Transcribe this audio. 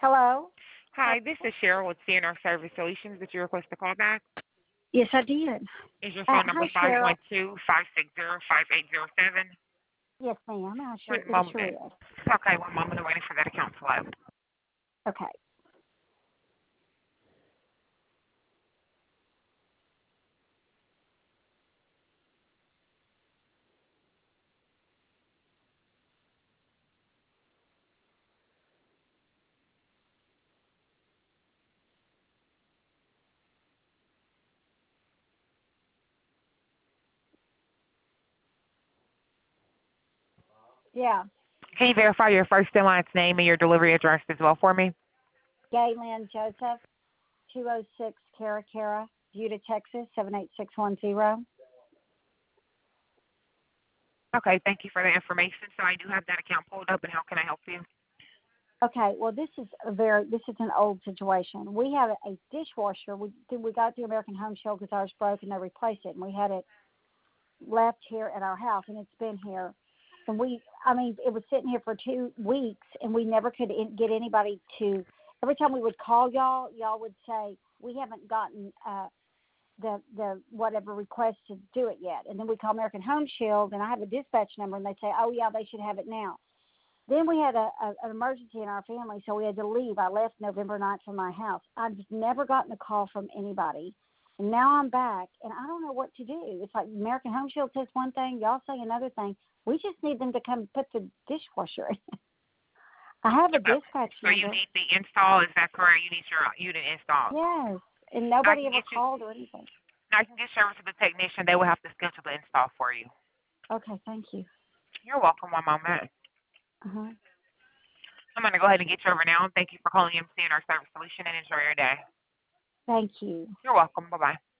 Hello? Hi, this is Cheryl with CNR Service Solutions. Did you request a call back? Yes, I did. Is your phone number Hi, Cheryl. 512-560-5807? Yes, ma'am. One It moment. sure is. Okay, one moment. I'm waiting for that account to load. Okay. Yeah. Can you verify your first and last name and your delivery address as well for me? Gayland Joseph, 206 Cara, Buda, Texas, 78610. Okay, thank you for the information. So I do have that account pulled up, and how can I help you? Okay, well, this is an old situation. We have a dishwasher. We got the American Home Shield because ours broke and they replaced it, and we had it left here at our house, and it's been here. And it was sitting here for 2 weeks, and we never could get anybody to. Every time we would call y'all would say we haven't gotten the whatever request to do it yet. And then we call American Home Shield, and I have a dispatch number, and they say, oh yeah, they should have it now. Then we had an emergency in our family, so we had to leave. I left November 9th from my house. I've just never gotten a call from anybody. And now I'm back, and I don't know what to do. It's like American Home Shield says one thing, y'all say another thing. We just need them to come put the dishwasher in. I have a dispatch So number. you need the install, is that correct? You need your unit installed. Yes, and nobody ever called or anything. I can get service to the technician. They will have to schedule the install for you. Okay, thank you. You're welcome. One moment. Uh-huh. I'm going to go ahead and get you over now. Thank you for calling MC and our service solution, and enjoy your day. Thank you. You're welcome. Bye-bye.